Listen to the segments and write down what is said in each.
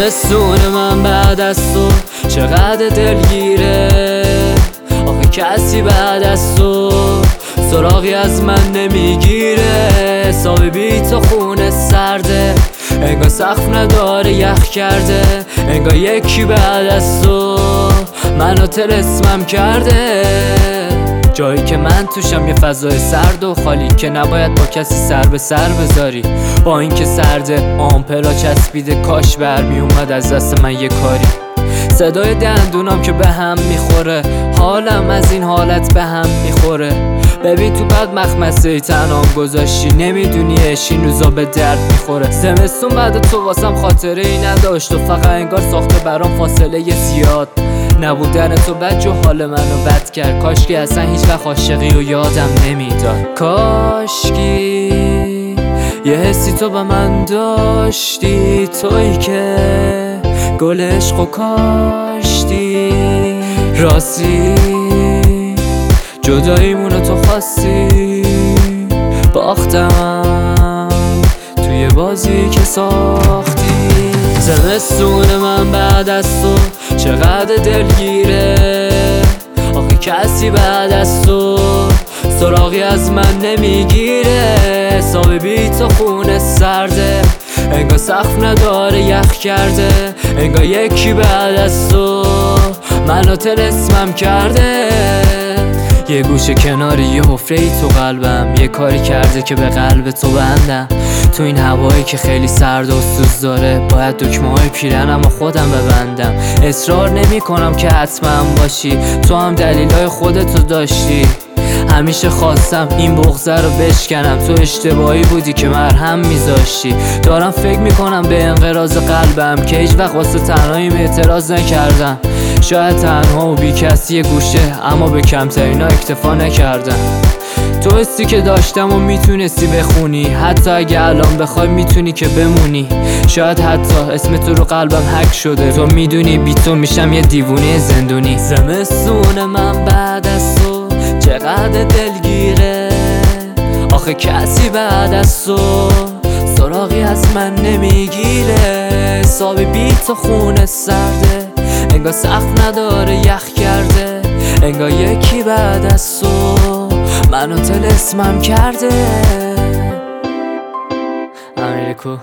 زمستون من بعد از تو چقدر دلگیره. آخه کسی بعد از تو سراغی از من نمیگیره. حسابی بی تو خونه سرده، انگار سقف نداره یخ کرده. انگار یکی بعد از تو منو طلسمم کرده. جایی که من توشم یه فضای سرد و خالی که نباید با کسی سر به سر بذاری. با اینکه سرده آمپلا چسبیده، کاش برمی اومد از دست من یه کاری. صدای دندونام که به هم میخوره، حالم از این حالت به هم میخوره. ببین تو بعد مخمسه تنام گذاشتی، نمیدونی این روزا به درد میخوره. زمستون بعد تو واسم خاطره ای نداشت و فقط انگار ساخته برام فاصله زیاد. نبودن تو بد و حال منو بد کرد. کاشکی اصلا هیچ وقت عاشقی و یادم نمیداد. کاشکی یه حسی تو با من داشتی، تویی که گل عشق و کاشتی. راستی جداییمونو تو خواستی، باختم توی بازی که ساختی. زمستون من بعد از تو چقدر دلگیره. آخه کسی بعد از تو سراغی از من نمیگیره. حسابی بی تو خونه سرده، انگار سقف نداره یخ کرده. انگار یکی بعد از تو منو طلسمم کرده. یه گوشه کناری یه حفره‌ای تو قلبم، یه کاری کرده که به قلب تو بندم. تو این هوایی که خیلی سرد و سوز داره، باید دکمه‌های پیرنم و خودم ببندم. اصرار نمی کنم که حتما باشی، تو هم دلیلای خودتو داشتی. همیشه خواستم این بغضه رو بشکنم، تو اشتباهی بودی که مرهم میذاشتی. دارم فکر میکنم به انقراض قلبم که هیچ وقت واسه تنهاییم اعتراض نکردم. شاید تنها و بی کسی یه گوشه، اما به کمترینا اکتفا نکردم. تو حسی که داشتم و میتونستی بخونی، حتی اگه الان بخوای میتونی که بمونی. شاید حتی اسم تو رو قلبم حک شده، تو میدونی بی تو میشم یه دیوونه زندونی. زمستون من بعد از تو چقدر دلگیره. آخه کسی بعد از تو سراغی از من نمیگیره. حسابی بی تو خونه سرده، انگار سقف نداره یخ کرده. انگار یکی بعد از تو منو طلسمم کرده. امیرکو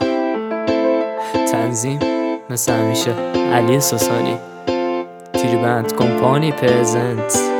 تنظیم مثل همیشه علی سوسانی، تیری بند کمپانی پرزنت.